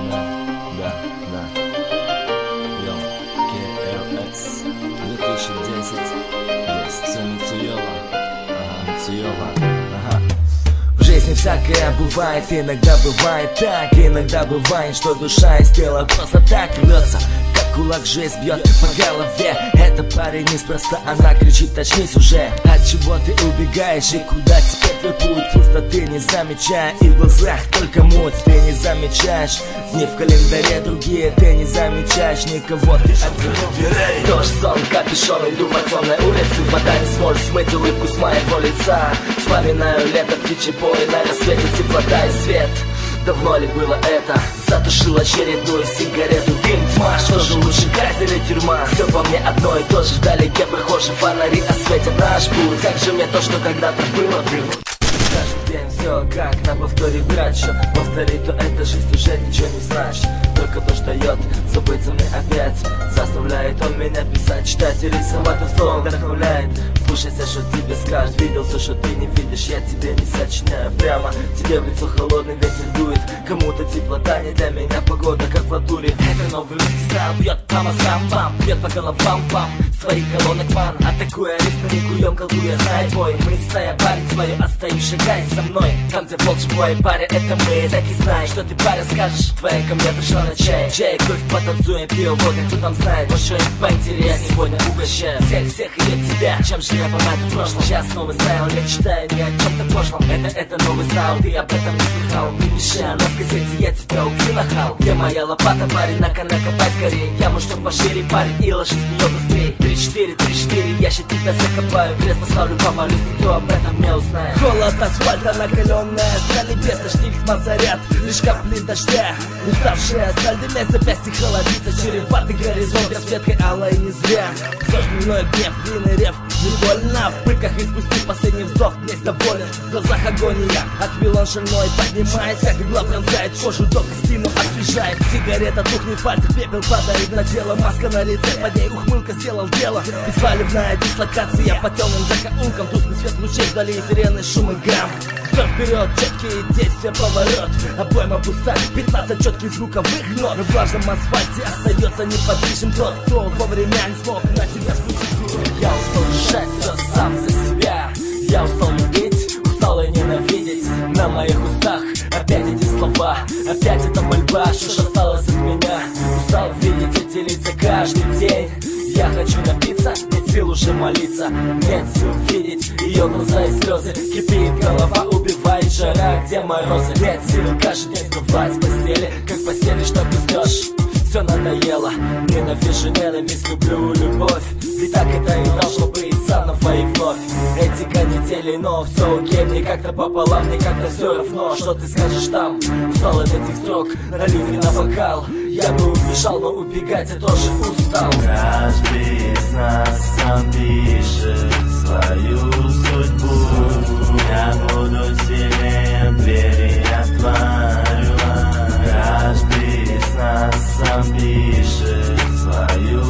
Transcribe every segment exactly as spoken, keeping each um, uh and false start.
Да, да. Йо, кей эл экс две тысячи десять. Есть все Мицуева. Ага, Мицуева. Ага. В жизни всякое бывает, иногда бывает так, иногда бывает, что душа из тела просто так рвется. Кулак жесть бьет по голове. Это парень неспроста, она кричит: очнись уже. От чего ты убегаешь и куда теперь твой путь? Пустоты не замечая, и в глазах только муть. Ты не замечаешь дни в календаре другие, ты не замечаешь никого, ты один. Дождь, сон, капюшон, иду по темной улице. Вода не сможет смыть улыбку с моего лица. Вспоминаю лето, птичий бой, на рассвете теплота и свет. Давно ли было это? Затушил очередную сигарету. Дым, тьма, что же лучше, казнь или тюрьма? Все по мне одно и то же. Вдалеке прохожие фонари осветят наш путь. Как же мне то, что когда-то было, блин. Каждый день все как на повторе трачу. Повторить, то эта жизнь уже ничего не значит. Только дождь дает забыться мне опять. Заставляет он меня писать, читать и рисовать. Он снова вдохновляет. Слушайся, что тебе скажет. Видел все, что ты не видишь, я тебе не сочиняю прямо. Тебе в лицо холодный ветер дует. Кому-то теплота не для меня, погода как в натуре. Это новый русский стайл, бьет по мозгам вам, бьет по головам вам. С твоих колонок ван, атакуя рифмы, рекуем, колдуя, знай бой. Мы стоя, парень свое, остаюсь, шагай со мной. Там, где пол живой, паря, это мы, так и знай, что ты, паря, скажешь. Твоя ко мне дошла на чай, чай, кровь, потанцуем, пиво, водка, кто там знает. Вот что им поинтереснее, сегодня угощаю всех-всех и от тебя. Чем же я помню в прошлом, сейчас новый стайл, я читаю ни о чем-то прошлом. Это, это новый стайл, ты об этом не слыхал. Не пиши, а на кассете я тебя убью нахал. Где моя лопата, парень, на-ка, накопай скорее. Яму, чтоб пошире, парень, и ложись в нее быстрее. Три-четыре, три-четыре, я ща тебя закопаю. Крест поставлю, помолюсь, никто об этом не узнает. Холод асфальта накаленная, стали без дождей, мазарят, лишь капли дождя. Уставшая сталь, дымя запястье холодится, чреватый горизонт расцветкой алой не зря. Зажженной гнев, длинный рев, невольно в пыльках испустив последний вздох, весь доволен. В глазах агония, отвел он шальной, поднимаясь, как игла пронзает кожу, до спину освежает. Сигарета тухнет, пальцы пепел падает на тело, маска на лице, под ней ухмылка сделал дело. Бесвалевная дислокация по темным закоулкам, тусклый свет лучей вдали, сирены, шум и гам. Все вперед, четкие действия, поворот, обойма пуста, пятнадцать четких звуковых нот. В влажном асфальте остается неподвижным тот, кто вовремя не смог на тебя спустить. Я устал решать все сам за себя. Я устал любить, устал и ненавидеть. На моих устах опять эти слова, опять эта мольба, что ж осталось от меня. Устал видеть эти лица каждый день. Я хочу напиться, нет сил уже молиться, нет сил видеть ее глаза и слезы. Кипит голова, убивает жара, где морозы. Нет сил каждый день вставать с постели, как в постели, что ты ждешь. Все надоело, ненавижу ненависть, люблю любовь. Ведь так это и должно быть заново и вновь. Эти канители, но все окей, мне как-то пополам, мне как-то все равно. Что ты скажешь там? Устал от этих строк, налив не на бокал. Я бы убежал, но убегать я тоже устал. Каждый из нас сам пишет свою судьбу. Я буду сильнее, двери отварю. Каждый из нас сам пишет свою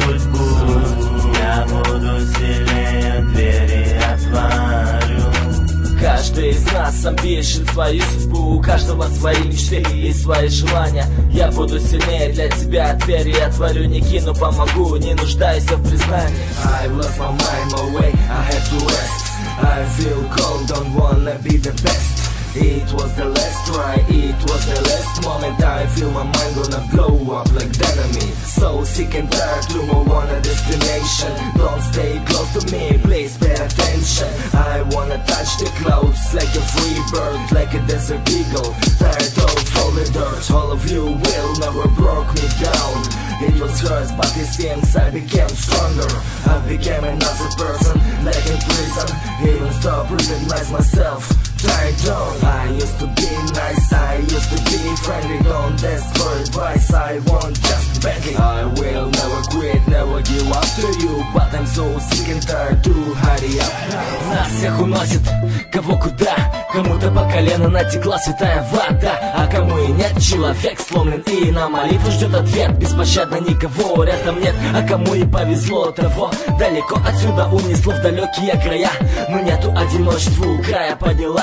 судьбу. Я буду сильнее, двери отварю. Каждый из нас сам пишет свою судьбу. У каждого свои мечты и свои желания. Я буду сильнее для тебя, двери отворю, не кину, помогу, не нуждаюсь в признании. I lost my mind, my way, I have to rest. I feel cold, don't wanna be the best. It was the last try, it was the last moment. I feel my mind gonna blow up like dynamite. So sick and tired, to move on a destination. Don't stay close to me, please pay attention. I wanna touch the clouds like a free bird, like a desert eagle. Tired of all the dirt, all of you will never broke me down. It was hers, but it seems I became stronger. I became another person, like in prison. Even stop recognize myself. Tired down. I used to be nice, I used to be friendly. Don't ask for advice, I want just badly. I will never quit, never give up to you. But I'm so sick and tired to hurry up. Нас всех уносит, кого куда. Кому-то по колено натекла святая вода, а кому и нет, человек сломлен и на молитву ждет ответ. Беспощадно никого рядом нет, а кому и повезло, того далеко отсюда унесло в далекие края. Но нету одиночеству края, поднялась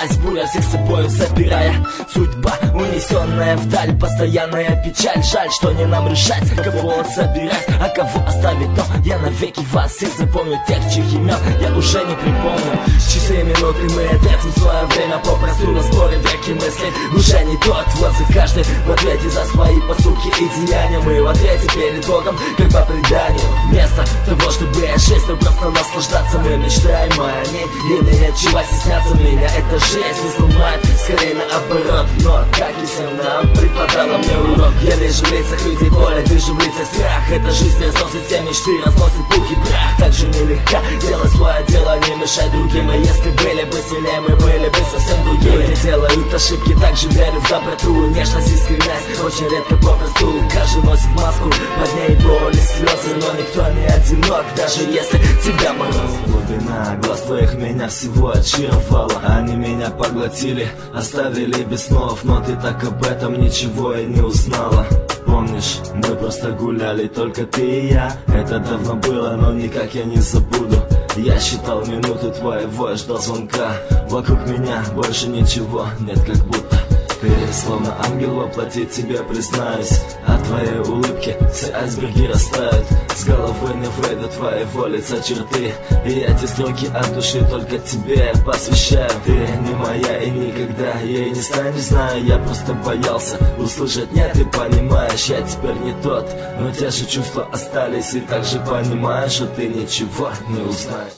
Ворвалась буря, всех с собою забирая. Судьба, унесенная вдаль, постоянная печаль. Жаль, что не нам решать, кого собирать, а кого оставить. Но я навеки вас всех запомню, тех, чьих имен я уже не припомню. Часы, минуты, мы ответим свое время, попросту распорим веки мысли. Уже не тот, вот за каждый в ответе за свои поступки и деяния. Мы в ответе перед Богом, как по преданию. Вместо того, чтобы жизнью просто наслаждаться, мы мечтаем о ней и мне нечего стесняться. Меня эта жизнь не сломает, скорее наоборот. Но как и всем нам преподала мне урок. Я вижу в лицах людей боль, вижу в лицах страх. Эта жизнь разносит все мечты, разносит пух и прах. Так же нелегко делать свое дело, не мешать другим. И если были бы сильнее, мы были бы совсем другими. Делают ошибки, также верю в доброту, нежность, искренность. Очень редко попросту, каждый носит маску, под ней боли, слезы, но никто не одинок, даже если тебя мороз. Глубина глаз твоих меня всего очаровала. Они меня поглотили, оставили без снов. Но ты так об этом ничего и не узнала. Помнишь, мы просто гуляли, только ты и я. Это давно было, но никак я не забуду. Я считал минуты твоего, я ждал звонка. Вокруг меня больше ничего нет, как будто ты словно ангел воплоти, тебе признаюсь. От твоей улыбки все айсберги растают. С головы не выйдут твоего лица черты. И эти строки от души только тебе посвящаю. Ты не моя и никогда ей не станешь, знаю. Я просто боялся услышать нет, ты понимаешь, я теперь не тот. Но те же чувства остались, и также понимаешь, что ты ничего не узнаешь.